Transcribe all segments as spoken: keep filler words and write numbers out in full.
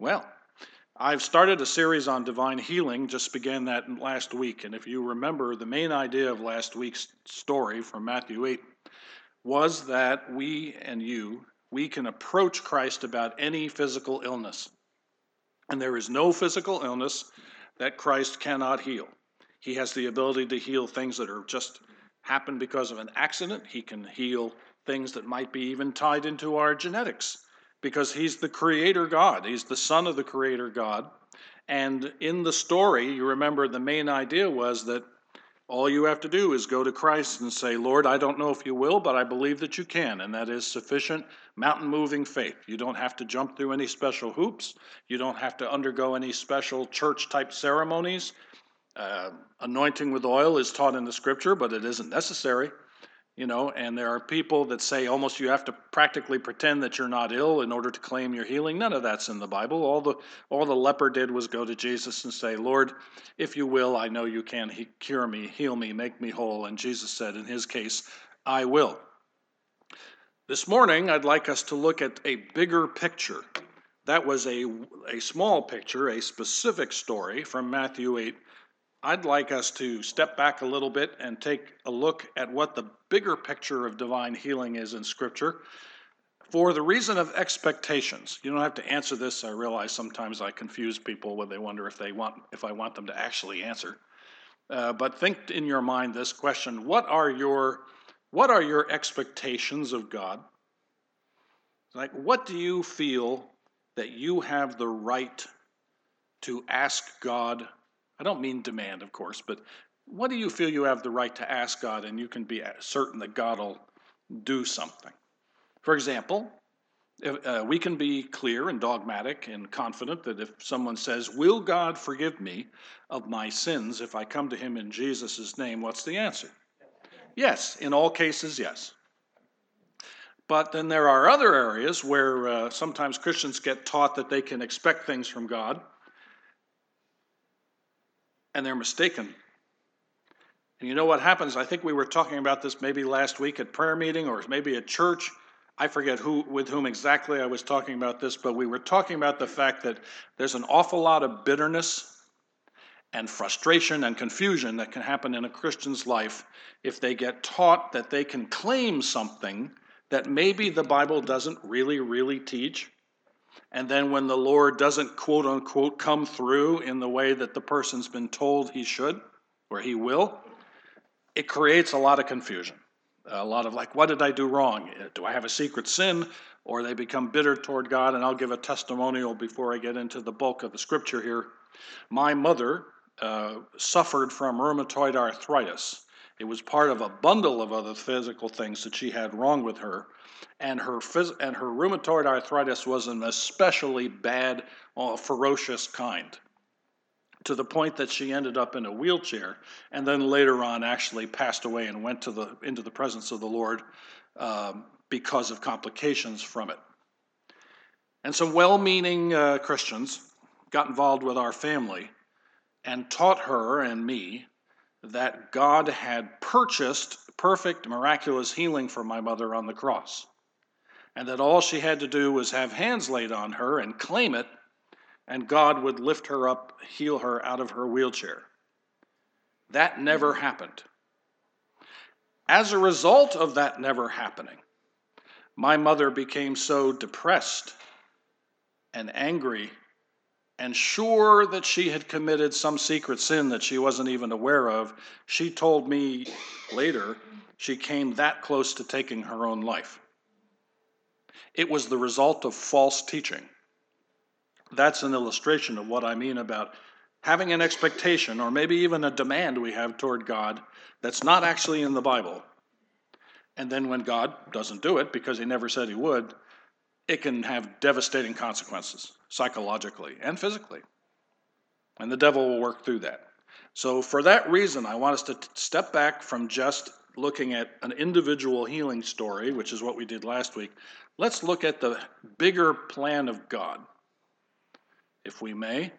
Well, I've started a series on divine healing, just began that last week. And if you remember, the main idea of last week's story from Matthew eight was that we and you, we can approach Christ about any physical illness. And there is no physical illness that Christ cannot heal. He has the ability to heal things that are just happen because of an accident. He can heal things that might be even tied into our genetics, because he's the creator God. He's the son of the creator God. And in the story, you remember the main idea was that all you have to do is go to Christ and say, Lord, I don't know if you will, but I believe that you can. And that is sufficient mountain-moving faith. You don't have to jump through any special hoops. You don't have to undergo any special church-type ceremonies. Uh, anointing with oil is taught in the scripture, but it isn't necessary. You know, and there are people that say almost you have to practically pretend that you're not ill in order to claim your healing. None of that's in the Bible. All the all the leper did was go to Jesus and say, Lord, if you will, I know you can he- cure me, heal me, make me whole. And Jesus said, in his case, I will. This morning, I'd like us to look at a bigger picture. That was a, a small picture, a specific story from Matthew eight. I'd like us to step back a little bit and take a look at what the bigger picture of divine healing is in Scripture for the reason of expectations. You don't have to answer this. I realize sometimes I confuse people when they wonder if they want if I want them to actually answer. Uh, but think in your mind this question: What are your what are your expectations of God? Like, what do you feel that you have the right to ask God? I don't mean demand, of course, but what do you feel you have the right to ask God and you can be certain that God will do something? For example, if, uh, we can be clear and dogmatic and confident that if someone says, will God forgive me of my sins if I come to him in Jesus' name, what's the answer? Yes, in all cases, yes. But then there are other areas where uh, sometimes Christians get taught that they can expect things from God, and they're mistaken. And you know what happens? I think we were talking about this maybe last week at prayer meeting or maybe at church. I forget who with whom exactly I was talking about this, but we were talking about the fact that there's an awful lot of bitterness and frustration and confusion that can happen in a Christian's life if they get taught that they can claim something that maybe the Bible doesn't really, really teach. And then when the Lord doesn't, quote unquote, come through in the way that the person's been told he should, or he will, it creates a lot of confusion. A lot of like, what did I do wrong? Do I have a secret sin? Or they become bitter toward God. And I'll give a testimonial before I get into the bulk of the scripture here. My mother uh, suffered from rheumatoid arthritis. It was part of a bundle of other physical things that she had wrong with her. And her phys- and her rheumatoid arthritis was an especially bad, uh, ferocious kind, to the point that she ended up in a wheelchair, and then later on actually passed away and went to the into the presence of the Lord um, because of complications from it. And some well-meaning uh, Christians got involved with our family and taught her and me that God had purchased perfect, miraculous healing for my mother on the cross, and that all she had to do was have hands laid on her and claim it, and God would lift her up, heal her out of her wheelchair. That never happened. As a result of that never happening, my mother became so depressed and angry and sure that she had committed some secret sin that she wasn't even aware of. She told me later she came that close to taking her own life. It was the result of false teaching. That's an illustration of what I mean about having an expectation or maybe even a demand we have toward God that's not actually in the Bible. And then when God doesn't do it because he never said he would, it can have devastating consequences psychologically and physically. And the devil will work through that. So for that reason, I want us to step back from just looking at an individual healing story, which is what we did last week. Let's look at the bigger plan of God, if we may.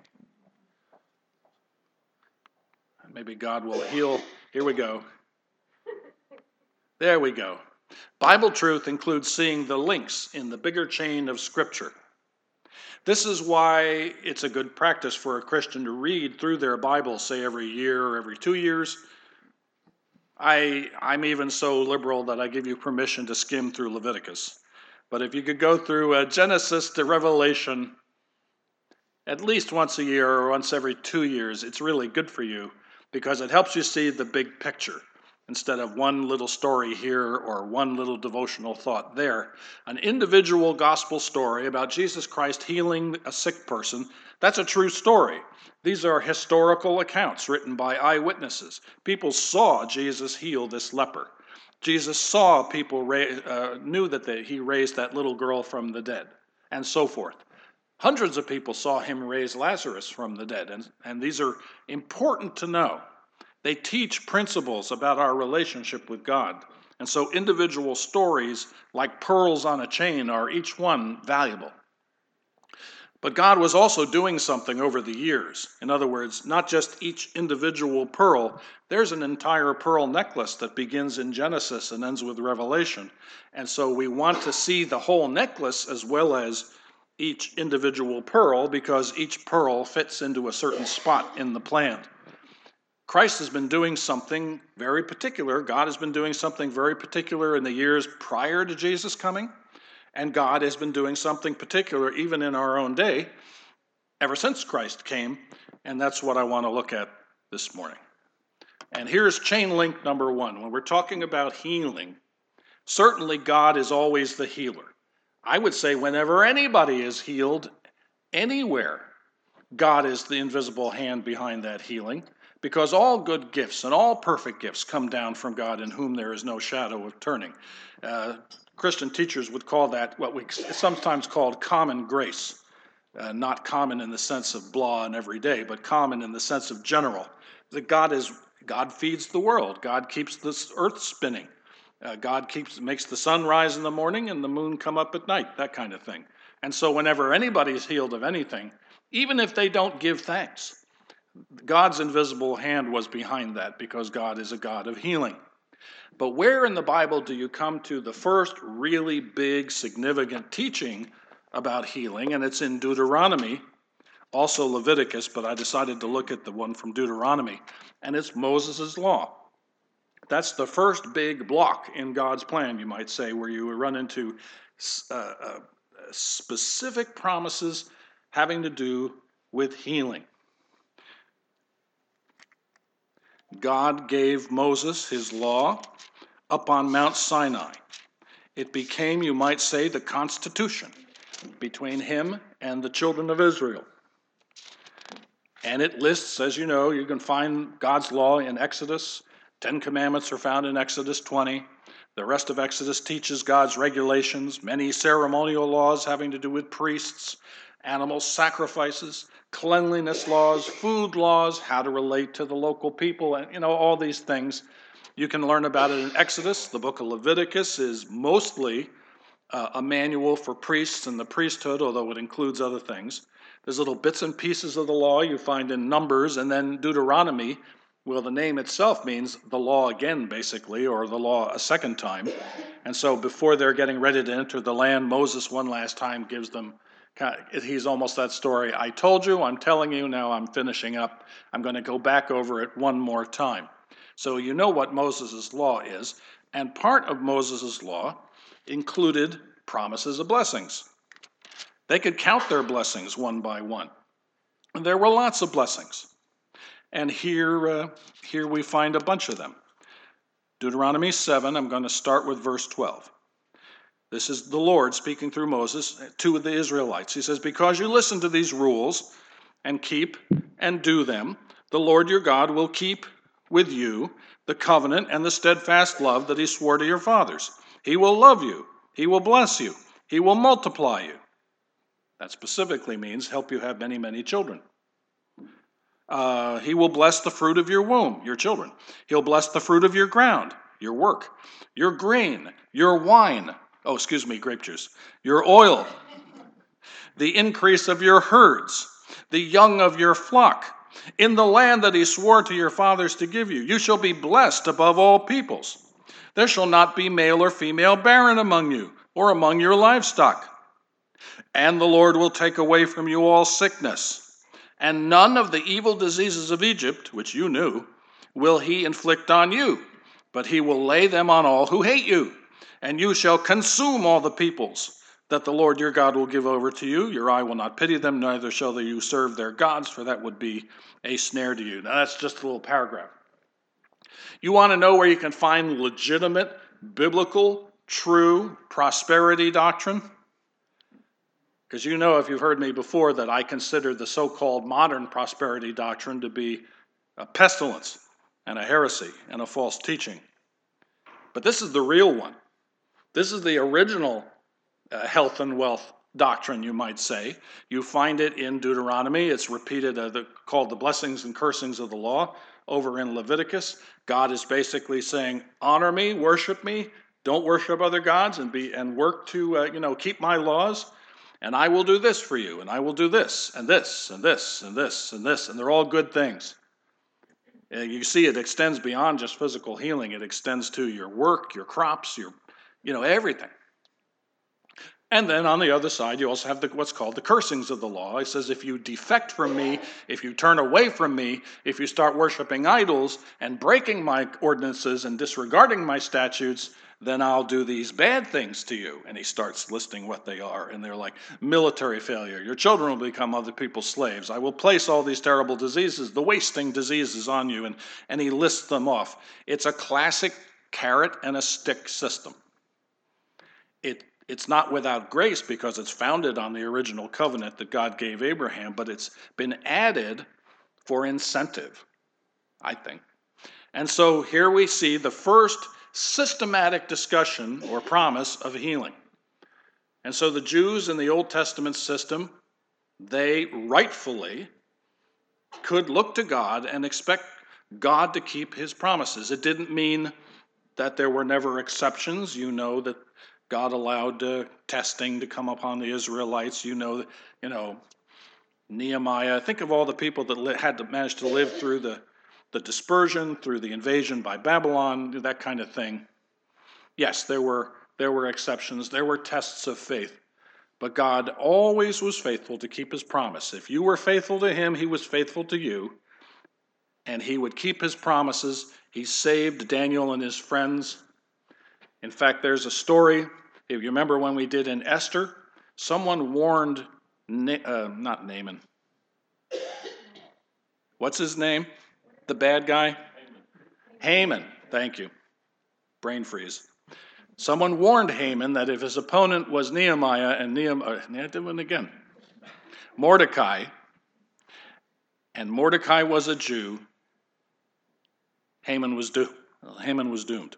Maybe God will heal. Here we go. There we go. Bible truth includes seeing the links in the bigger chain of Scripture. This is why it's a good practice for a Christian to read through their Bible, say every year or every two years. I, I'm even so liberal that I give you permission to skim through Leviticus. But if you could go through uh, Genesis to Revelation at least once a year or once every two years, it's really good for you because it helps you see the big picture instead of one little story here or one little devotional thought there. An individual gospel story about Jesus Christ healing a sick person, that's a true story. These are historical accounts written by eyewitnesses. People saw Jesus heal this leper. Jesus saw people, ra- uh, knew that they, he raised that little girl from the dead, and so forth. Hundreds of people saw him raise Lazarus from the dead, and, and these are important to know. They teach principles about our relationship with God. And so individual stories, like pearls on a chain, are each one valuable. But God was also doing something over the years. In other words, not just each individual pearl. There's an entire pearl necklace that begins in Genesis and ends with Revelation. And so we want to see the whole necklace as well as each individual pearl, because each pearl fits into a certain spot in the plan. Christ has been doing something very particular. God has been doing something very particular in the years prior to Jesus coming. And God has been doing something particular even in our own day ever since Christ came. And that's what I want to look at this morning. And here's chain link number one. When we're talking about healing, certainly God is always the healer. I would say whenever anybody is healed, anywhere, God is the invisible hand behind that healing. Because all good gifts and all perfect gifts come down from God, in whom there is no shadow of turning. Uh, Christian teachers would call that what we sometimes called common grace. Uh, not common in the sense of blah and everyday, but common in the sense of general. That God is God feeds the world. God keeps this earth spinning. Uh, God keeps makes the sun rise in the morning and the moon come up at night, that kind of thing. And so whenever anybody's healed of anything, even if they don't give thanks, God's invisible hand was behind that, because God is a God of healing. But where in the Bible do you come to the first really big, significant teaching about healing? And it's in Deuteronomy, also Leviticus, but I decided to look at the one from Deuteronomy, and it's Moses' law. That's the first big block in God's plan, you might say, where you run into uh, uh, specific promises having to do with healing. God gave Moses his law up on Mount Sinai. It became, you might say, the constitution between him and the children of Israel. And it lists, as you know, you can find God's law in Exodus. Ten Commandments are found in Exodus twenty. The rest of Exodus teaches God's regulations, many ceremonial laws having to do with priests, animal sacrifices, cleanliness laws, food laws, how to relate to the local people, and you know, all these things. You can learn about it in Exodus. The book of Leviticus is mostly uh, a manual for priests and the priesthood, although it includes other things. There's little bits and pieces of the law you find in Numbers, and then Deuteronomy. Well, the name itself means the law again, basically, or the law a second time. And so before they're getting ready to enter the land, Moses one last time gives them, he's almost that story, I told you, I'm telling you, now I'm finishing up. I'm going to go back over it one more time. So you know what Moses' law is. And part of Moses' law included promises of blessings. They could count their blessings one by one. And there were lots of blessings. And here, uh, here we find a bunch of them. Deuteronomy seven, I'm going to start with verse twelve. This is the Lord speaking through Moses to the Israelites. He says, because you listen to these rules and keep and do them, the Lord your God will keep with you the covenant and the steadfast love that he swore to your fathers. He will love you. He will bless you. He will multiply you. That specifically means help you have many, many children. Uh, he will bless the fruit of your womb, your children. He'll bless the fruit of your ground, your work, your grain, your wine. Oh, excuse me, grape juice. Your oil, the increase of your herds, the young of your flock. In the land that he swore to your fathers to give you, you shall be blessed above all peoples. There shall not be male or female barren among you, or among your livestock. And the Lord will take away from you all sickness, and none of the evil diseases of Egypt, which you knew, will he inflict on you, but he will lay them on all who hate you. And you shall consume all the peoples that the Lord your God will give over to you. Your eye will not pity them, neither shall you serve their gods, for that would be a snare to you. Now that's just a little paragraph. You want to know where you can find legitimate, biblical, true prosperity doctrine? Because you know, if you've heard me before, that I consider the so-called modern prosperity doctrine to be a pestilence and a heresy and a false teaching. But this is the real one. This is the original uh, health and wealth doctrine, you might say. You find it in Deuteronomy. It's repeated, uh, the, called the blessings and cursings of the law. Over in Leviticus, God is basically saying, honor me, worship me, don't worship other gods, and be and work to uh, you know keep my laws, and I will do this for you, and I will do this, and this, and this, and this, and this, and they're all good things. And you see it extends beyond just physical healing. It extends to your work, your crops, your, you know, everything. And then on the other side, you also have the, what's called the cursings of the law. It says, if you defect from me, if you turn away from me, if you start worshiping idols and breaking my ordinances and disregarding my statutes, then I'll do these bad things to you. And he starts listing what they are. And they're like military failure. Your children will become other people's slaves. I will place all these terrible diseases, the wasting diseases on you. And, and he lists them off. It's a classic carrot and a stick system. It It's not without grace because it's founded on the original covenant that God gave Abraham, but it's been added for incentive, I think. And so here we see the first systematic discussion or promise of healing. And so the Jews in the Old Testament system, they rightfully could look to God and expect God to keep his promises. It didn't mean that there were never exceptions. You know that God allowed uh, testing to come upon the Israelites. You know, you know, Nehemiah. Think of all the people that li- had to manage to live through the, the dispersion, through the invasion by Babylon, that kind of thing. Yes, there were there were exceptions. There were tests of faith. But God always was faithful to keep his promise. If you were faithful to him, he was faithful to you. And he would keep his promises. He saved Daniel and his friends. In fact, there's a story. If you remember when we did in Esther, someone warned, Na- uh, not Naaman. What's his name? The bad guy? Haman. Haman. Thank you. Brain freeze. Someone warned Haman that if his opponent was Nehemiah and Nehemiah, I did one again, Mordecai, and Mordecai was a Jew, Haman was doomed. Haman was doomed.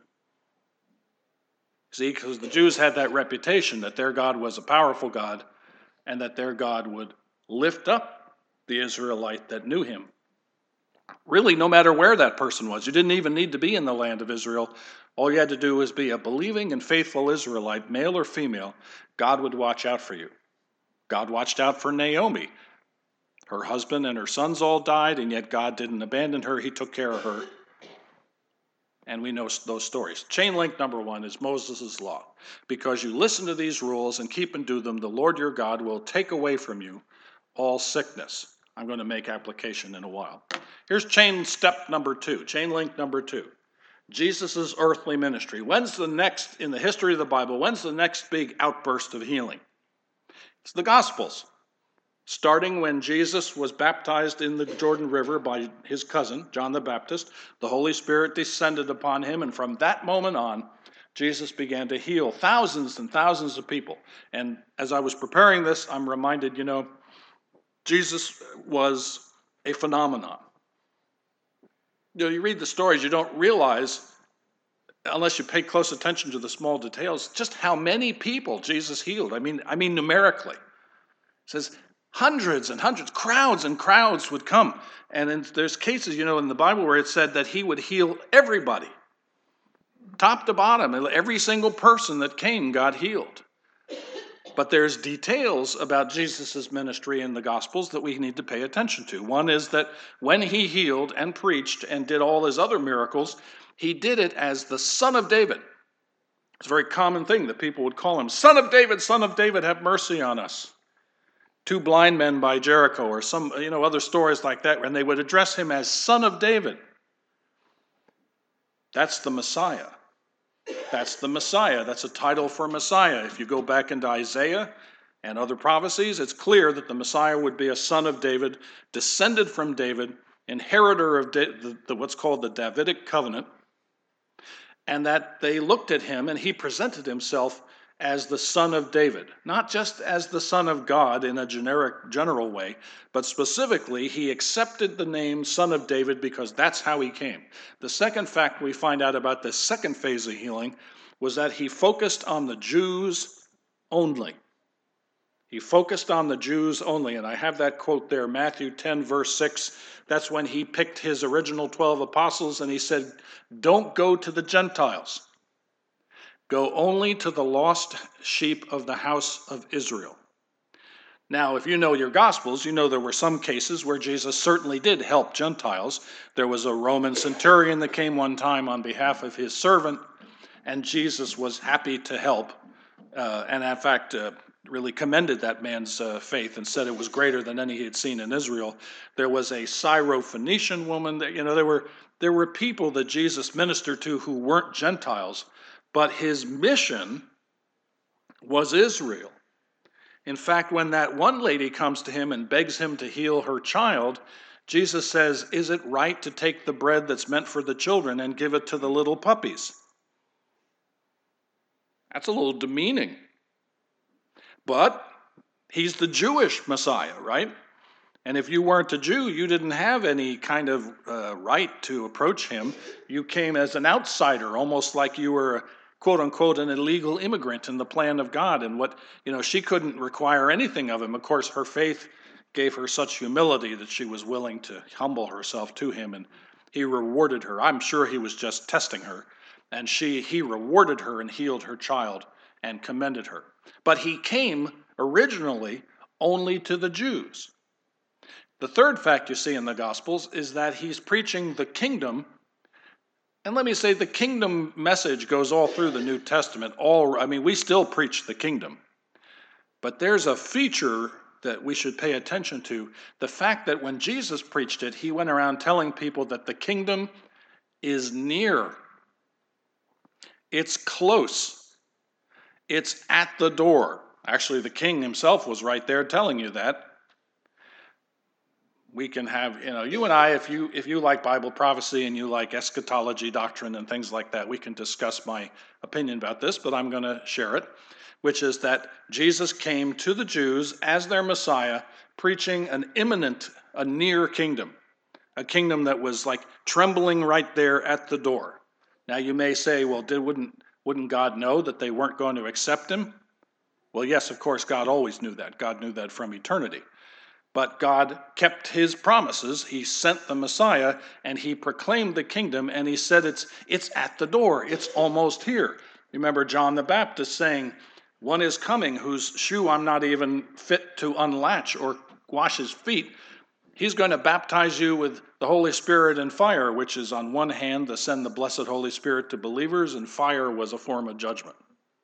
See, because the Jews had that reputation that their God was a powerful God and that their God would lift up the Israelite that knew him. Really, no matter where that person was. You didn't even need to be in the land of Israel. All you had to do was be a believing and faithful Israelite, male or female. God would watch out for you. God watched out for Naomi. Her husband and her sons all died, and yet God didn't abandon her. He took care of her. And we know those stories. Chain link number one is Moses' law. Because you listen to these rules and keep and do them, the Lord your God will take away from you all sickness. I'm going to make application in a while. Here's chain step number two, chain link number two. Jesus' earthly ministry. When's the next, in the history of the Bible, when's the next big outburst of healing? It's the Gospels. Starting when Jesus was baptized in the Jordan River by his cousin, John the Baptist, the Holy Spirit descended upon him, and from that moment on, Jesus began to heal thousands and thousands of people. And as I was preparing this, I'm reminded, you know, Jesus was a phenomenon. You know, you read the stories, you don't realize, unless you pay close attention to the small details, just how many people Jesus healed. I mean, I mean numerically. It says hundreds and hundreds, crowds and crowds would come. And then there's cases, you know, in the Bible where it said that he would heal everybody. Top to bottom, every single person that came got healed. But there's details about Jesus' ministry in the Gospels that we need to pay attention to. One is that when he healed and preached and did all his other miracles, he did it as the Son of David. It's a very common thing that people would call him, Son of David, Son of David, have mercy on us. Two blind men by Jericho, or some, you know, other stories like that, and they would address him as Son of David. That's the Messiah. That's the Messiah. That's a title for Messiah. If you go back into Isaiah and other prophecies, it's clear that the Messiah would be a son of David, descended from David, inheritor of da- the, the, what's called the Davidic covenant, and that they looked at him and he presented himself as the son of David, not just as the son of God in a generic, general way, but specifically he accepted the name son of David because that's how he came. The second fact we find out about this second phase of healing was that he focused on the Jews only. He focused on the Jews only, and I have that quote there, Matthew ten, verse six. That's when he picked his original twelve apostles, and he said, don't go to the Gentiles. Go only to the lost sheep of the house of Israel. Now, if you know your Gospels, you know there were some cases where Jesus certainly did help Gentiles. There was a Roman centurion that came one time on behalf of his servant, and Jesus was happy to help, uh, and in fact, uh, really commended that man's uh, faith and said it was greater than any he had seen in Israel. There was a Syrophoenician woman that, you know, there were there were people that Jesus ministered to who weren't Gentiles, but his mission was Israel. In fact, when that one lady comes to him and begs him to heal her child, Jesus says, is it right to take the bread that's meant for the children and give it to the little puppies? That's a little demeaning. But he's the Jewish Messiah, right? And if you weren't a Jew, you didn't have any kind of uh, right to approach him. You came as an outsider, almost like you were, quote unquote, an illegal immigrant in the plan of God. And what, you know, she couldn't require anything of him. Of course, her faith gave her such humility that she was willing to humble herself to him, and he rewarded her. I'm sure he was just testing her. And she, he rewarded her and healed her child and commended her. But he came originally only to the Jews. The third fact you see in the Gospels is that he's preaching the kingdom. And let me say, the kingdom message goes all through the New Testament. All, I mean, we still preach the kingdom. But there's a feature that we should pay attention to. The fact that when Jesus preached it, he went around telling people that the kingdom is near. It's close. It's at the door. Actually, the king himself was right there telling you that. We can have, you know, you and I, if you if you like Bible prophecy and you like eschatology doctrine and things like that, we can discuss my opinion about this, but I'm going to share it, which is that Jesus came to the Jews as their Messiah, preaching an imminent, a near kingdom, a kingdom that was like trembling right there at the door. Now you may say, well, did, wouldn't Wouldn't God know that they weren't going to accept him? Well, yes, of course, God always knew that. God knew that from eternity. But God kept his promises. He sent the Messiah, and he proclaimed the kingdom, and he said it's, it's at the door. It's almost here. Remember John the Baptist saying, one is coming whose shoe I'm not even fit to unlatch or wash his feet. He's going to baptize you with the Holy Spirit and fire, which is on one hand to send the blessed Holy Spirit to believers, and fire was a form of judgment.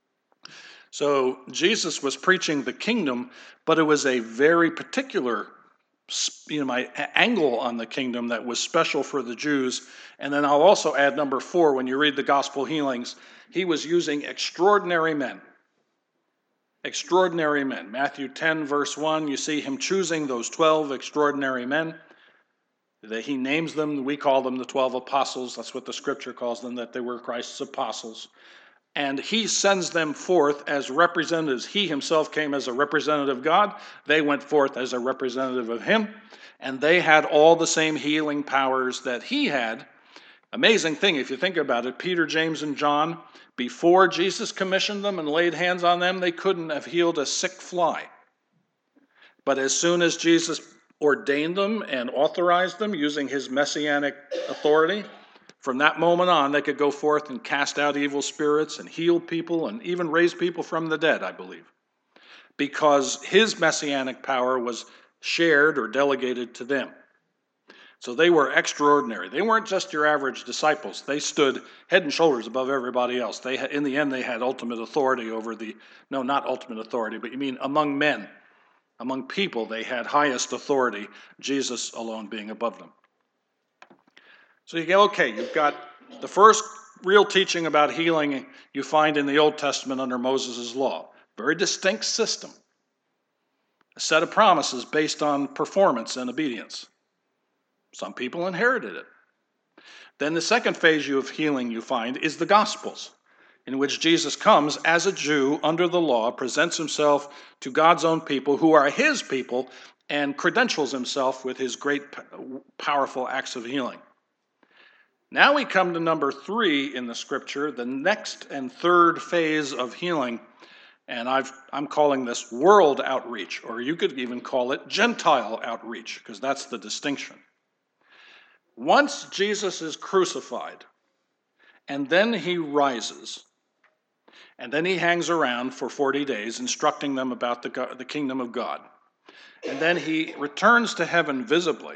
So Jesus was preaching the kingdom, but it was a very particular, you know, my angle on the kingdom that was special for the Jews. And then I'll also add number four, when you read the gospel healings, he was using extraordinary men. Extraordinary men. Matthew ten, verse one, you see him choosing those twelve extraordinary men. He names them, we call them the twelve apostles. That's what the scripture calls them, that they were Christ's apostles. And he sends them forth as representatives. He himself came as a representative of God. They went forth as a representative of him. And they had all the same healing powers that he had. Amazing thing, if you think about it, Peter, James, and John, before Jesus commissioned them and laid hands on them, they couldn't have healed a sick fly. But as soon as Jesus ordained them and authorized them using his messianic authority, from that moment on, they could go forth and cast out evil spirits and heal people and even raise people from the dead, I believe, because his messianic power was shared or delegated to them. So they were extraordinary. They weren't just your average disciples. They stood head and shoulders above everybody else. They had, in the end, they had ultimate authority over the, no, not ultimate authority, but you mean among men, among people, they had highest authority, Jesus alone being above them. So you go, okay, you've got the first real teaching about healing you find in the Old Testament under Moses' law. Very distinct system. A set of promises based on performance and obedience. Some people inherited it. Then the second phase of healing you find is the Gospels, in which Jesus comes as a Jew under the law, presents himself to God's own people who are his people, and credentials himself with his great powerful acts of healing. Now we come to number three in the scripture, the next and third phase of healing, and I've, I'm calling this world outreach, or you could even call it Gentile outreach, because that's the distinction. Once Jesus is crucified, and then he rises, and then he hangs around for forty days instructing them about the, the kingdom of God, and then he returns to heaven visibly,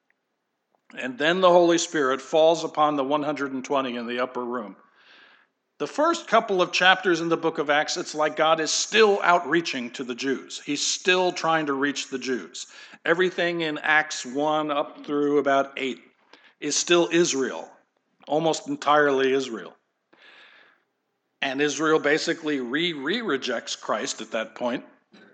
and then the Holy Spirit falls upon the one hundred twenty in the upper room. The first couple of chapters in the book of Acts, it's like God is still outreaching to the Jews. He's still trying to reach the Jews. Everything in Acts one up through about eight is still Israel, almost entirely Israel. And Israel basically re-re-rejects Christ at that point.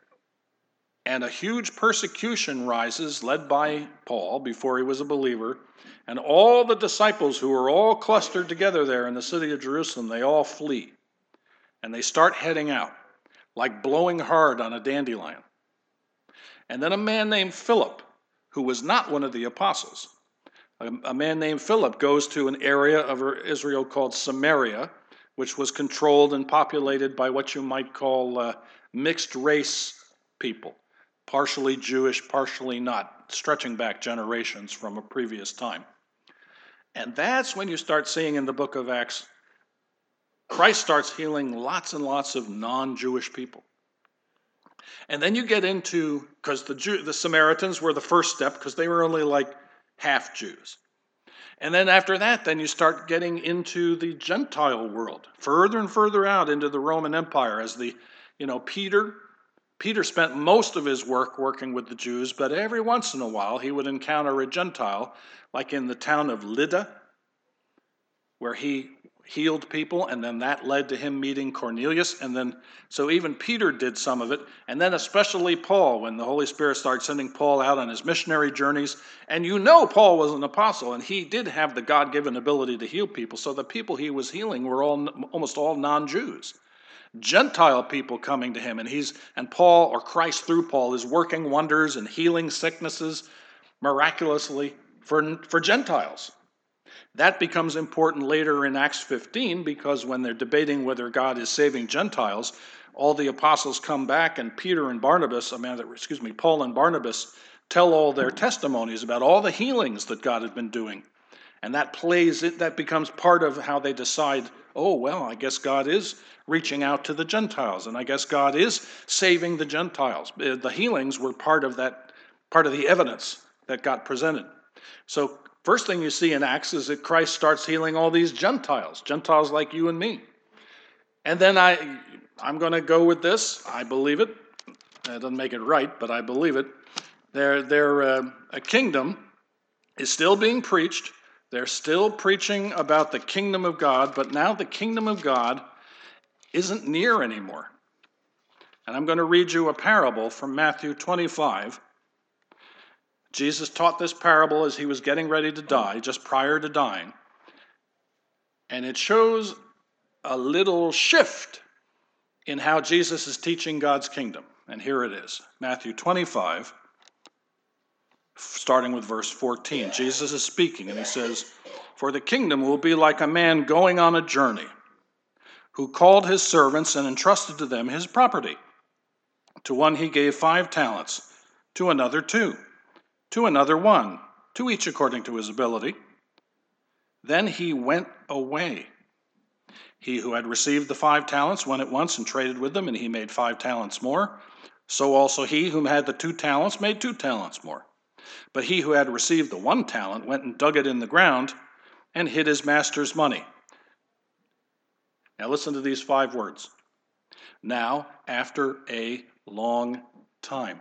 And a huge persecution rises, led by Paul before he was a believer. And all the disciples who are all clustered together there in the city of Jerusalem, they all flee. And they start heading out, like blowing hard on a dandelion. And then a man named Philip, who was not one of the apostles, a, a man named Philip goes to an area of Israel called Samaria, which was controlled and populated by what you might call uh, mixed race people. Partially Jewish, partially not, stretching back generations from a previous time. And that's when you start seeing in the book of Acts, Christ starts healing lots and lots of non-Jewish people. And then you get into, because the Jew, the Samaritans were the first step, because they were only like half Jews. And then after that, then you start getting into the Gentile world, further and further out into the Roman Empire as the, you know, Peter, Peter spent most of his work working with the Jews, but every once in a while he would encounter a Gentile, like in the town of Lydda, where he healed people, and then that led to him meeting Cornelius, and then, so even Peter did some of it, and then especially Paul, when the Holy Spirit started sending Paul out on his missionary journeys, and you know Paul was an apostle, and he did have the God-given ability to heal people, so the people he was healing were all almost all non-Jews. Gentile people coming to him, and he's and Paul, or Christ through Paul, is working wonders and healing sicknesses miraculously for, for Gentiles. That becomes important later in Acts fifteen, because when they're debating whether God is saving Gentiles, all the apostles come back, and Peter and Barnabas, I mean, excuse me, Paul and Barnabas tell all their testimonies about all the healings that God had been doing. And that plays it, that becomes part of how they decide, oh, well, I guess God is reaching out to the Gentiles, and I guess God is saving the Gentiles. The healings were part of that, part of the evidence that got presented. So first thing you see in Acts is that Christ starts healing all these Gentiles, Gentiles like you and me. And then I, I'm going to go with this. I believe it. That doesn't make it right, but I believe it. Their, their uh, a kingdom is still being preached. They're still preaching about the kingdom of God, but now the kingdom of God isn't near anymore. And I'm going to read you a parable from Matthew twenty-five. Jesus taught this parable as he was getting ready to die, just prior to dying. And it shows a little shift in how Jesus is teaching God's kingdom. And here it is, Matthew twenty-five, starting with verse fourteen. Jesus is speaking, and he says, "For the kingdom will be like a man going on a journey, who called his servants and entrusted to them his property. To one he gave five talents, to another two, to another one, to each according to his ability. Then he went away. He who had received the five talents went at once and traded with them, and he made five talents more. So also he whom had the two talents made two talents more. But he who had received the one talent went and dug it in the ground and hid his master's money. Now listen to these five words. Now, after a long time,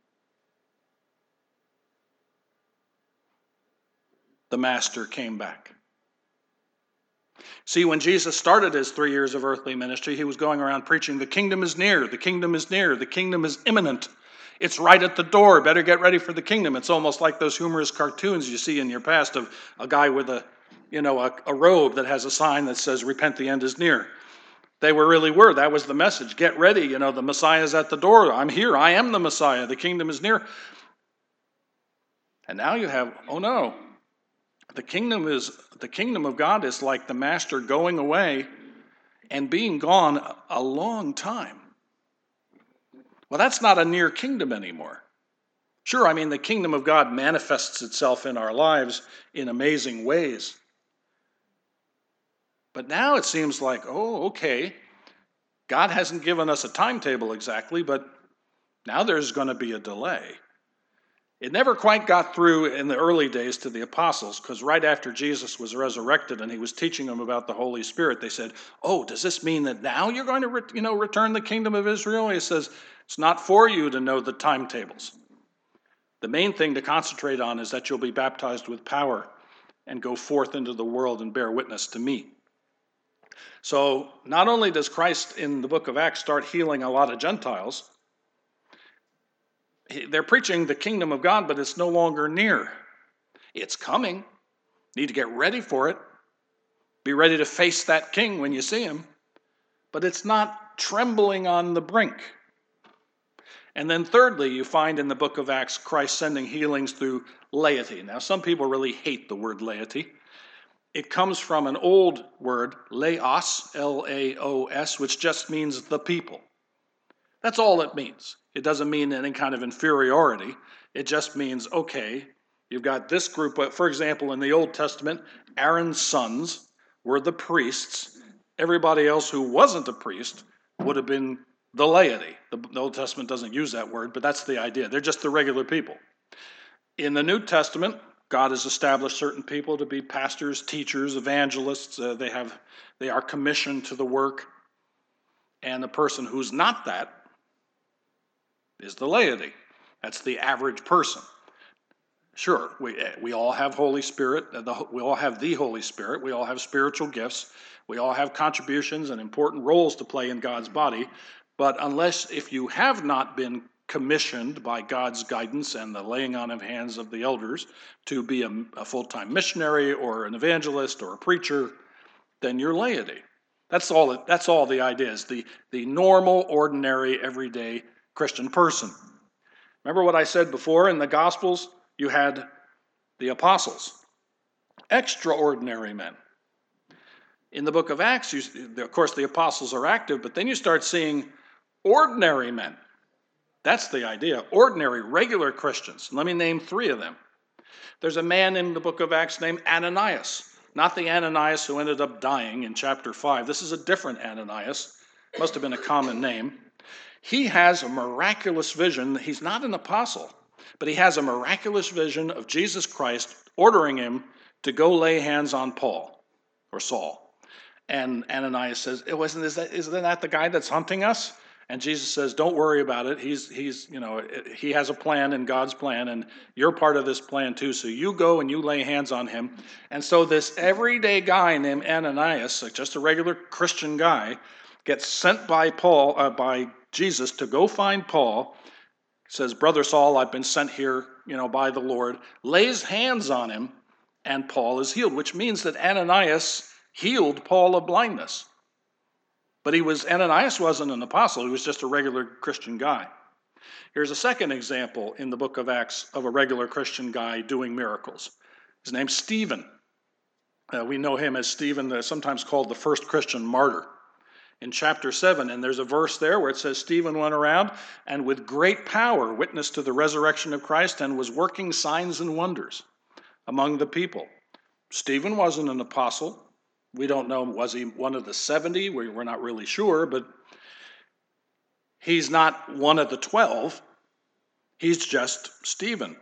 the master came back. See, when Jesus started his three years of earthly ministry, he was going around preaching, the kingdom is near, the kingdom is near, the kingdom is imminent. It's right at the door. Better get ready for the kingdom. It's almost like those humorous cartoons you see in your past of a guy with a, you know, a, a robe that has a sign that says, repent, the end is near. They were really were. That was the message. Get ready. You know, the Messiah's at the door. I'm here. I am the Messiah. The kingdom is near. And now you have, oh no, the kingdom is the kingdom of God is like the master going away and being gone a long time. Well, that's not a near kingdom anymore. Sure, I mean, the kingdom of God manifests itself in our lives in amazing ways. But now it seems like, oh, okay, God hasn't given us a timetable exactly, but now there's going to be a delay. It never quite got through in the early days to the apostles, because right after Jesus was resurrected and he was teaching them about the Holy Spirit, they said, oh, does this mean that now you're going to re- you know, return the kingdom of Israel? He says, it's not for you to know the timetables. The main thing to concentrate on is that you'll be baptized with power and go forth into the world and bear witness to me. So not only does Christ in the book of Acts start healing a lot of Gentiles, they're preaching the kingdom of God, but it's no longer near. It's coming. Need to get ready for it. Be ready to face that king when you see him. But it's not trembling on the brink. And then thirdly, you find in the book of Acts Christ sending healings through laity. Now, some people really hate the word laity. It comes from an old word, laos, L A O S, which just means the people. That's all it means. It doesn't mean any kind of inferiority. It just means, okay, you've got this group. For example, in the Old Testament, Aaron's sons were the priests. Everybody else who wasn't a priest would have been the laity. The Old Testament doesn't use that word, but that's the idea. They're just the regular people. In the New Testament, God has established certain people to be pastors, teachers, evangelists. Uh, they have, they are commissioned to the work. And the person who's not that is the laity. That's the average person. Sure, we we all have Holy Spirit. The, we all have the Holy Spirit. We all have spiritual gifts. We all have contributions and important roles to play in God's body. But unless, if you have not been commissioned by God's guidance and the laying on of hands of the elders to be a, a full-time missionary or an evangelist or a preacher, then you're laity. That's all. It, that's all the idea is. The the normal, ordinary, everyday Christian person. Remember what I said before in the Gospels? You had the apostles, extraordinary men. In the book of Acts, you, of course, the apostles are active, but then you start seeing ordinary men. That's the idea. Ordinary, regular Christians. Let me name three of them. There's a man in the book of Acts named Ananias. Not the Ananias who ended up dying in chapter five. This is a different Ananias. Must have been a common name. He has a miraculous vision. He's not an apostle, but he has a miraculous vision of Jesus Christ ordering him to go lay hands on Paul or Saul. And Ananias says, it wasn't, is that, isn't that the guy that's hunting us? And Jesus says, don't worry about it. He's, he's, you know, he has a plan in God's plan, and you're part of this plan too. So you go and you lay hands on him. And so this everyday guy named Ananias, just a regular Christian guy, gets sent by Paul, uh, by Jesus to go find Paul. Says, Brother Saul, I've been sent here, you know, by the Lord. Lays hands on him, and Paul is healed, which means that Ananias healed Paul of blindness. But he was Ananias wasn't an apostle. He was just a regular Christian guy. Here's a second example in the book of Acts of a regular Christian guy doing miracles. His name's Stephen. Uh, we know him as Stephen, uh, sometimes called the first Christian martyr. In chapter seven, and there's a verse there where it says, Stephen went around and with great power witnessed to the resurrection of Christ and was working signs and wonders among the people. Stephen wasn't an apostle. We don't know, was he one of the seventy? We're not really sure, but he's not one of the twelve. He's just Stephen.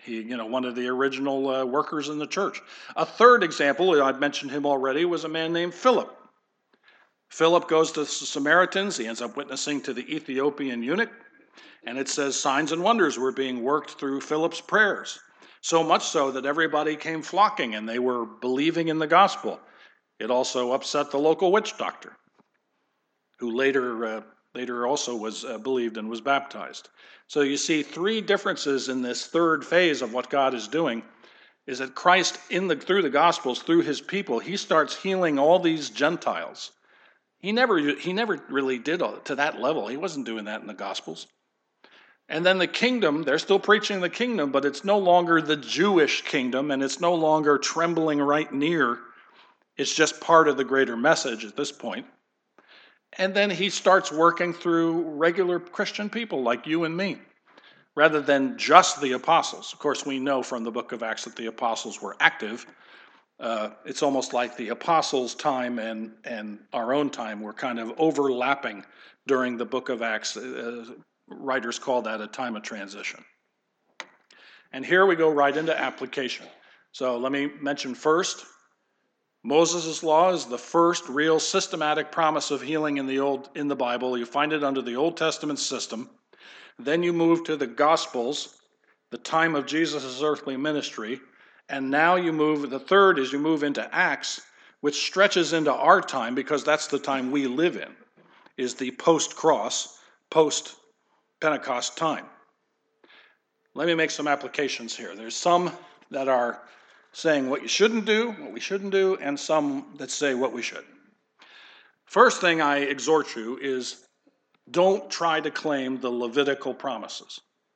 He, you know, one of the original uh, workers in the church. A third example, I've mentioned him already, was a man named Philip. Philip goes to the Samaritans. He ends up witnessing to the Ethiopian eunuch. And it says signs and wonders were being worked through Philip's prayers. So much so that everybody came flocking and they were believing in the gospel. It also upset the local witch doctor, who later uh, later also was uh, believed and was baptized. So you see three differences in this third phase of what God is doing, is that Christ, in the through the Gospels, through his people, he starts healing all these Gentiles. He never, he never really did to that level. He wasn't doing that in the Gospels. And then the kingdom, they're still preaching the kingdom, but it's no longer the Jewish kingdom, and it's no longer trembling right near. It's just part of the greater message at this point. And then he starts working through regular Christian people like you and me, rather than just the apostles. Of course, we know from the book of Acts that the apostles were active. Uh, it's almost like the apostles' time and, and our own time were kind of overlapping during the book of Acts. Uh, writers call that a time of transition. And here we go right into application. So let me mention first, Moses' law is the first real systematic promise of healing in the old in the Bible. You find it under the Old Testament system. Then you move to the Gospels, the time of Jesus' earthly ministry. And now you move, the third is you move into Acts, which stretches into our time because that's the time we live in, is the post-cross, post-Pentecost time. Let me make some applications here. There's some that are saying what you shouldn't do, what we shouldn't do, and some that say what we should. First thing I exhort you is don't try to claim the Levitical promises.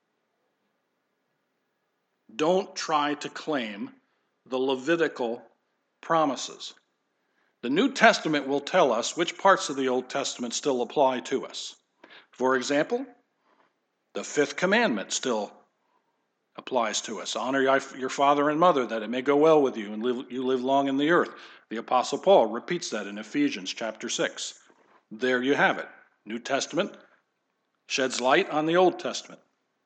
Don't try to claim the Levitical promises. The New Testament will tell us which parts of the Old Testament still apply to us. For example, the fifth commandment still applies to us. Honor your father and mother that it may go well with you and live, you live long in the earth. The Apostle Paul repeats that in Ephesians chapter six. There you have it. New Testament sheds light on the Old Testament.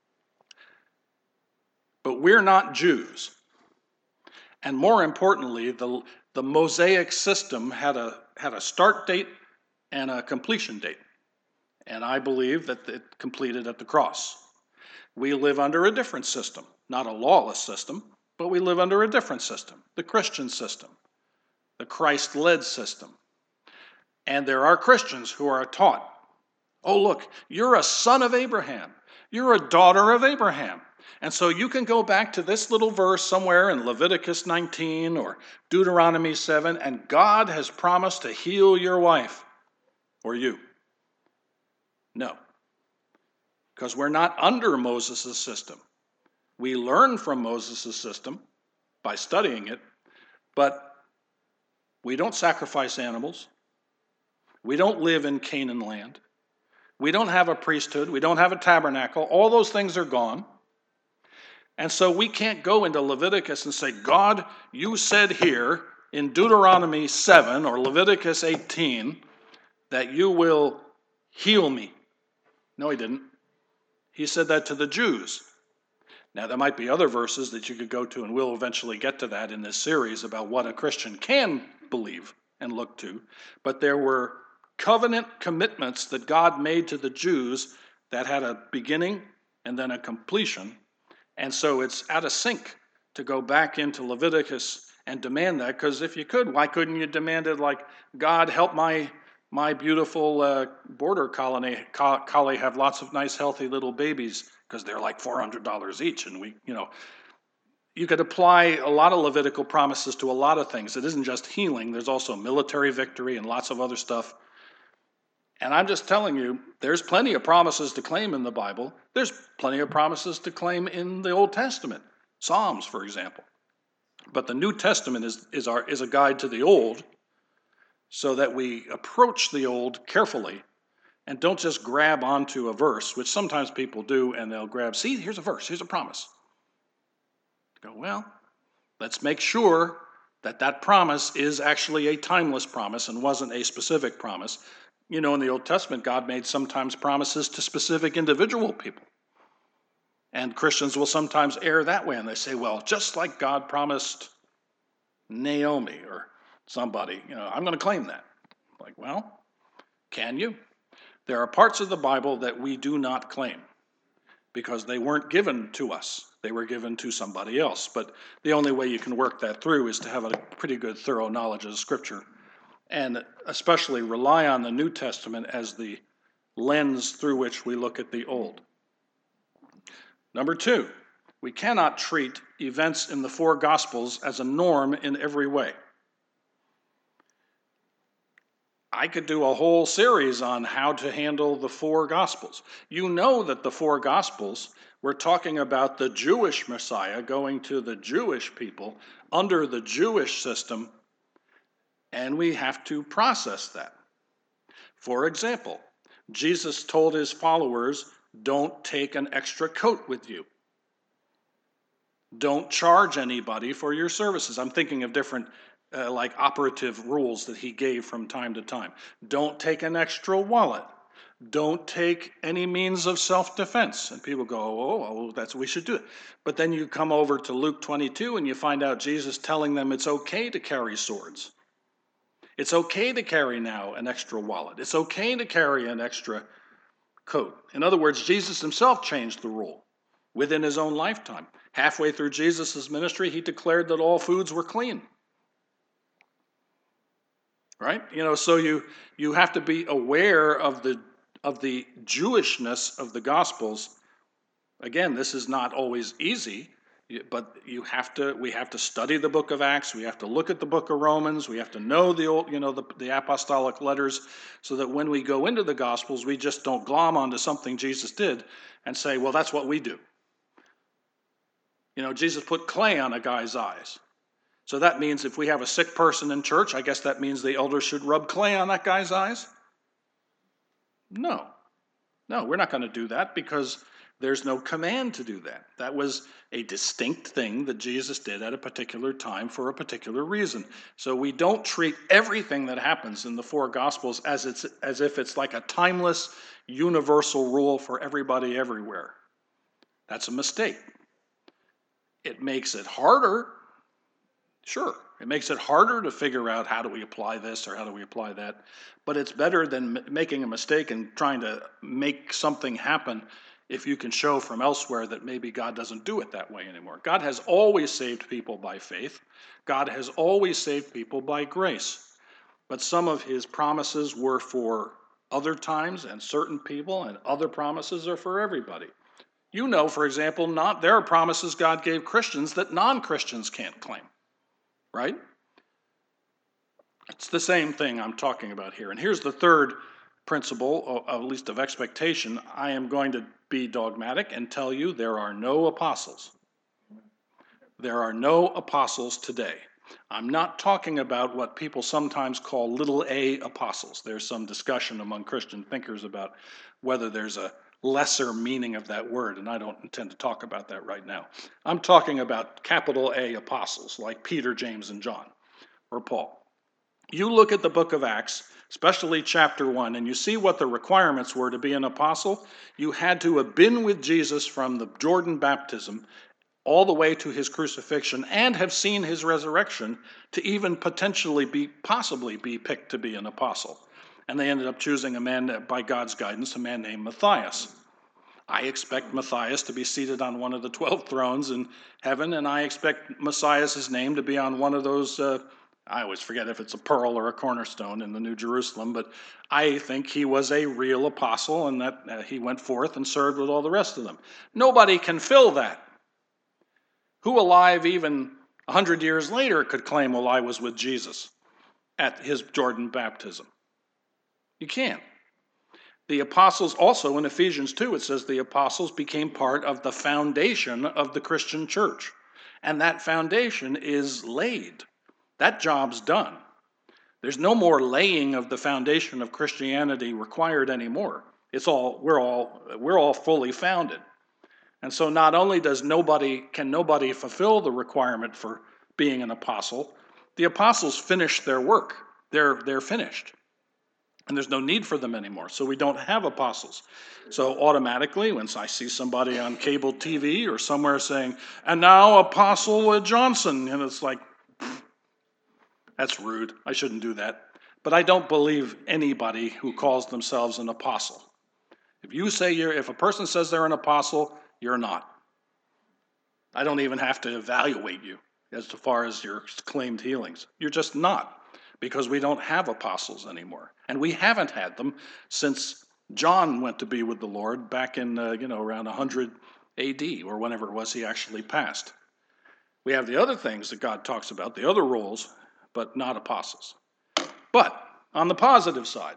But we're not Jews. And more importantly, the, the Mosaic system had a, had a start date and a completion date. And I believe that it completed at the cross. We live under a different system, not a lawless system, but we live under a different system, the Christian system, the Christ-led system. And there are Christians who are taught, oh, look, you're a son of Abraham. You're a daughter of Abraham. And so you can go back to this little verse somewhere in Leviticus nineteen or Deuteronomy seven, and God has promised to heal your wife or you. No. Because we're not under Moses' system. We learn from Moses' system by studying it, but we don't sacrifice animals. We don't live in Canaan land. We don't have a priesthood. We don't have a tabernacle. All those things are gone. And so we can't go into Leviticus and say, God, you said here in Deuteronomy seven or Leviticus eighteen that you will heal me. No, he didn't. He said that to the Jews. Now, there might be other verses that you could go to, and we'll eventually get to that in this series about what a Christian can believe and look to. But there were covenant commitments that God made to the Jews that had a beginning and then a completion. And so it's out of sync to go back into Leviticus and demand that, because if you could, why couldn't you demand it like, God, help my My beautiful uh, border colony co- collie have lots of nice, healthy little babies because they're like four hundred dollars each. And we, you know, you could apply a lot of Levitical promises to a lot of things. It isn't just healing. There's also military victory and lots of other stuff. And I'm just telling you, there's plenty of promises to claim in the Bible. There's plenty of promises to claim in the Old Testament. Psalms, for example. But the New Testament is, is, our, is a guide to the Old, so that we approach the old carefully and don't just grab onto a verse, which sometimes people do, and they'll grab, see, here's a verse, here's a promise. Go, well, let's make sure that that promise is actually a timeless promise and wasn't a specific promise. You know, in the Old Testament, God made sometimes promises to specific individual people. And Christians will sometimes err that way, and they say, well, just like God promised Naomi or somebody, you know, I'm going to claim that. Like, well, can you? There are parts of the Bible that we do not claim because they weren't given to us. They were given to somebody else. But the only way you can work that through is to have a pretty good, thorough knowledge of Scripture, and especially rely on the New Testament as the lens through which we look at the Old. Number two, we cannot treat events in the four Gospels as a norm in every way. I could do a whole series on how to handle the four Gospels. You know that the four Gospels, we're talking about the Jewish Messiah going to the Jewish people under the Jewish system, and we have to process that. For example, Jesus told his followers, don't take an extra coat with you. Don't charge anybody for your services. I'm thinking of different Uh, like operative rules that he gave from time to time. Don't take an extra wallet. Don't take any means of self-defense. And people go, oh, oh, that's what we should do. But then you come over to Luke twenty-two and you find out Jesus telling them it's okay to carry swords. It's okay to carry now an extra wallet. It's okay to carry an extra coat. In other words, Jesus himself changed the rule within his own lifetime. Halfway through Jesus' ministry, he declared that all foods were clean. Right? You know, so you you have to be aware of the of the Jewishness of the Gospels. Again, this is not always easy, but you have to we have to study the book of Acts, we have to look at the book of Romans, we have to know the old, you know, the, the apostolic letters, so that when we go into the Gospels, we just don't glom onto something Jesus did and say, well, that's what we do. You know, Jesus put clay on a guy's eyes. So that means if we have a sick person in church, I guess that means the elders should rub clay on that guy's eyes? No. No, we're not going to do that because there's no command to do that. That was a distinct thing that Jesus did at a particular time for a particular reason. So we don't treat everything that happens in the four Gospels as it's as if it's like a timeless, universal rule for everybody everywhere. That's a mistake. It makes it harder. Sure, it makes it harder to figure out how do we apply this or how do we apply that, but it's better than m- making a mistake and trying to make something happen if you can show from elsewhere that maybe God doesn't do it that way anymore. God has always saved people by faith. God has always saved people by grace, but some of his promises were for other times and certain people, and other promises are for everybody. You know, for example, not there are promises God gave Christians that non-Christians can't claim. Right? It's the same thing I'm talking about here. And here's the third principle, at least of expectation. I am going to be dogmatic and tell you there are no apostles. There are no apostles today. I'm not talking about what people sometimes call little a apostles. There's some discussion among Christian thinkers about whether there's a lesser meaning of that word, and I don't intend to talk about that right now. I'm talking about capital A apostles, like Peter, James, and John, or Paul. You look at the book of Acts, especially chapter one, and you see what the requirements were to be an apostle. You had to have been with Jesus from the Jordan baptism all the way to his crucifixion and have seen his resurrection to even potentially be, possibly be picked to be an apostle. And they ended up choosing a man, by God's guidance, a man named Matthias. I expect Matthias to be seated on one of the twelve thrones in heaven, and I expect Messiah's name to be on one of those, uh, I always forget if it's a pearl or a cornerstone in the New Jerusalem, but I think he was a real apostle and that uh, he went forth and served with all the rest of them. Nobody can fill that. Who alive even a hundred years later could claim, well, I was with Jesus at his Jordan baptism? You can't. The apostles also, in Ephesians two, it says the apostles became part of the foundation of the Christian church. And that foundation is laid. That job's done. There's no more laying of the foundation of Christianity required anymore. It's all, we're all, we're all fully founded. And so not only does nobody, can nobody fulfill the requirement for being an apostle, the apostles finished their work. They're, they're finished. And there's no need for them anymore. So we don't have apostles. So automatically, when I see somebody on cable T V or somewhere saying, and now Apostle Johnson, and it's like, that's rude. I shouldn't do that. But I don't believe anybody who calls themselves an apostle. If you say you're, if a person says they're an apostle, you're not. I don't even have to evaluate you as far as your claimed healings. You're just not, because we don't have apostles anymore. And we haven't had them since John went to be with the Lord back in, uh, you know, around one hundred A D or whenever it was he actually passed. We have the other things that God talks about, the other roles, but not apostles. But on the positive side,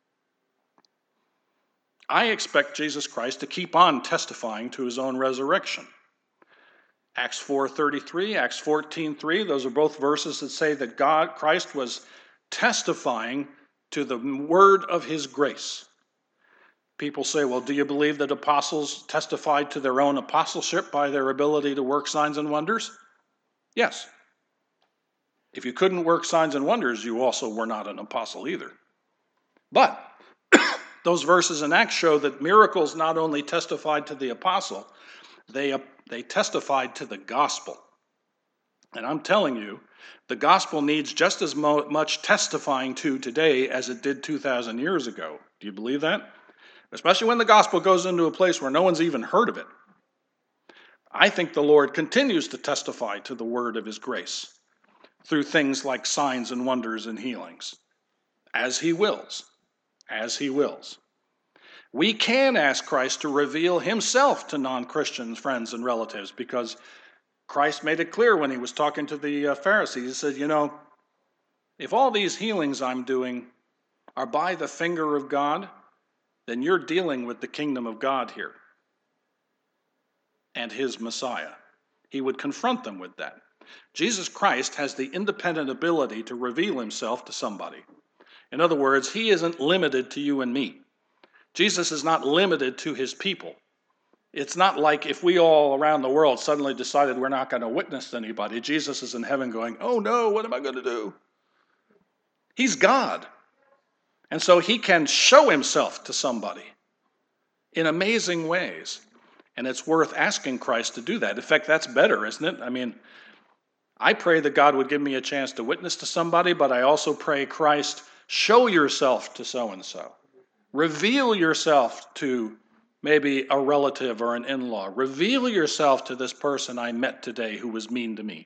I expect Jesus Christ to keep on testifying to his own resurrection. Acts four thirty-three, Acts fourteen three, those are both verses that say that God, Christ was testifying to the word of his grace. People say, well, do you believe that apostles testified to their own apostleship by their ability to work signs and wonders? Yes. If you couldn't work signs and wonders, you also were not an apostle either. But those verses in Acts show that miracles not only testified to the apostle, they, they testified to the gospel. And I'm telling you, the gospel needs just as mo- much testifying to today as it did two thousand years ago. Do you believe that? Especially when the gospel goes into a place where no one's even heard of it. I think the Lord continues to testify to the word of his grace through things like signs and wonders and healings, as he wills, as he wills. We can ask Christ to reveal himself to non-Christians, friends, and relatives, because Christ made it clear when he was talking to the uh, Pharisees. He said, you know, if all these healings I'm doing are by the finger of God, then you're dealing with the kingdom of God here and his Messiah. He would confront them with that. Jesus Christ has the independent ability to reveal himself to somebody. In other words, he isn't limited to you and me. Jesus is not limited to his people. It's not like if we all around the world suddenly decided we're not going to witness to anybody, Jesus is in heaven going, oh no, what am I going to do? He's God. And so he can show himself to somebody in amazing ways. And it's worth asking Christ to do that. In fact, that's better, isn't it? I mean, I pray that God would give me a chance to witness to somebody, but I also pray, Christ, show yourself to so-and-so. Reveal yourself to maybe a relative or an in-law. Reveal yourself to this person I met today who was mean to me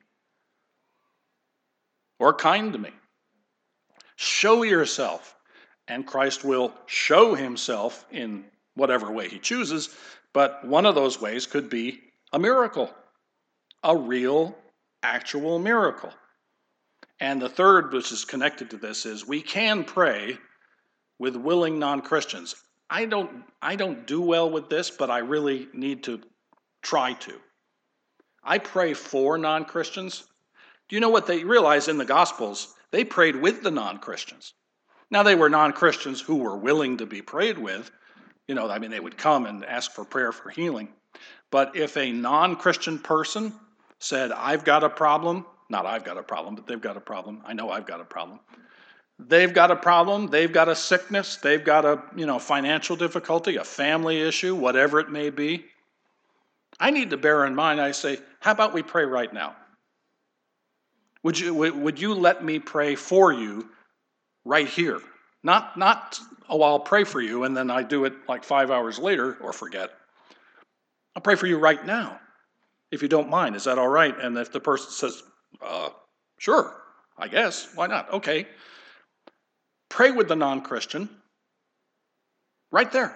or kind to me. Show yourself, and Christ will show himself in whatever way he chooses, but one of those ways could be a miracle, a real, actual miracle. And the third, which is connected to this, is we can pray with willing non-Christians. I don't, I don't do well with this, but I really need to try to. I pray for non-Christians. Do you know what they realize in the Gospels? They prayed with the non-Christians. Now, they were non-Christians who were willing to be prayed with. You know, I mean, they would come and ask for prayer for healing. But if a non-Christian person said, I've got a problem, not I've got a problem, but they've got a problem. I know I've got a problem. They've got a problem, they've got a sickness, they've got a, you know, financial difficulty, a family issue, whatever it may be. I need to bear in mind, I say, how about we pray right now? Would you, would you let me pray for you right here? Not, not, oh, I'll pray for you, and then I do it like five hours later, or forget. I'll pray for you right now, if you don't mind. Is that all right? And if the person says, uh, sure, I guess, why not? Okay. Pray with the non-Christian right there.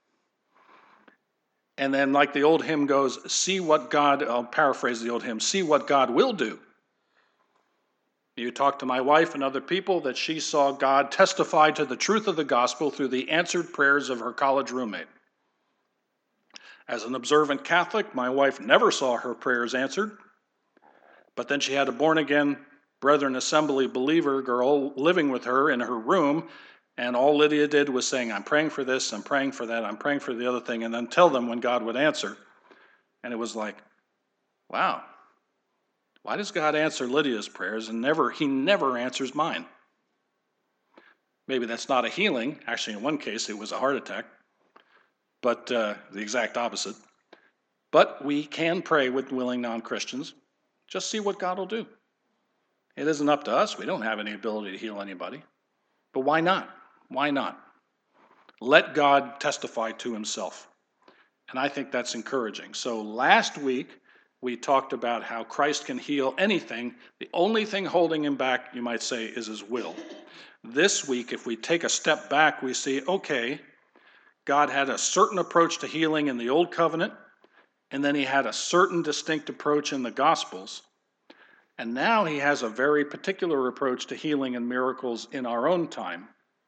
And then like the old hymn goes, see what God, I'll paraphrase the old hymn, see what God will do. You talk to my wife and other people that she saw God testify to the truth of the gospel through the answered prayers of her college roommate. As an observant Catholic, my wife never saw her prayers answered, but then she had a born-again Brethren Assembly believer girl living with her in her room, and all Lydia did was saying, I'm praying for this, I'm praying for that, I'm praying for the other thing, and then tell them when God would answer. And it was like, wow, why does God answer Lydia's prayers and never he never answers mine? Maybe that's not a healing. Actually, in one case, it was a heart attack, but uh, the exact opposite. But we can pray with willing non-Christians. Just see what God will do. It isn't up to us. We don't have any ability to heal anybody. But why not? Why not? Let God testify to himself. And I think that's encouraging. So last week, we talked about how Christ can heal anything. The only thing holding him back, you might say, is his will. This week, if we take a step back, we see, okay, God had a certain approach to healing in the Old Covenant, and then he had a certain distinct approach in the Gospels. And now he has a very particular approach to healing and miracles in our own time,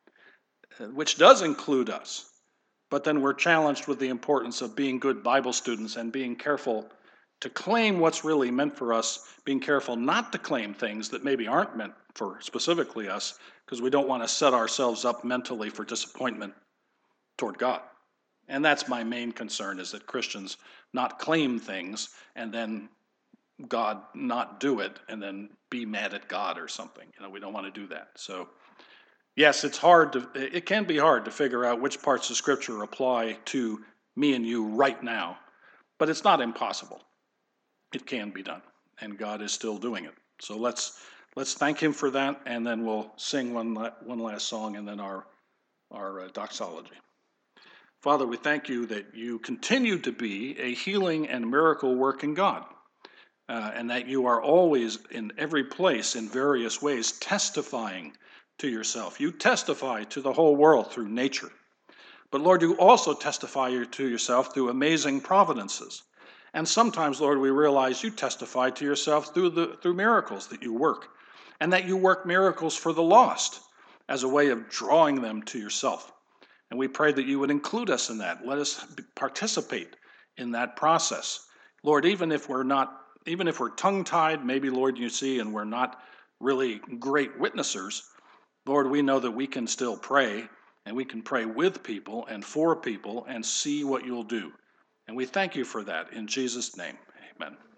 which does include us. But then we're challenged with the importance of being good Bible students and being careful to claim what's really meant for us, being careful not to claim things that maybe aren't meant for specifically us, because we don't want to set ourselves up mentally for disappointment toward God. And that's my main concern, is that Christians not claim things and then God not do it and then be mad at God or something. You know, we don't want to do that. So yes, it's hard to, it can be hard to figure out which parts of Scripture apply to me and you right now, but it's not impossible. It can be done, and God is still doing it. So let's let's thank him for that, and then we'll sing one one last song, and then our our uh, doxology. Father, we thank you that you continue to be a healing and miracle working God, uh, and that you are always in every place in various ways testifying to yourself. You testify to the whole world through nature. But Lord, you also testify to yourself through amazing providences. And sometimes, Lord, we realize you testify to yourself through the through miracles that you work, and that you work miracles for the lost as a way of drawing them to yourself. And we pray that you would include us in that. Let us participate in that process. Lord, even if we're not, even if we're tongue-tied, maybe, Lord, you see, and we're not really great witnessers, Lord, we know that we can still pray, and we can pray with people and for people and see what you'll do. And we thank you for that in Jesus' name. Amen.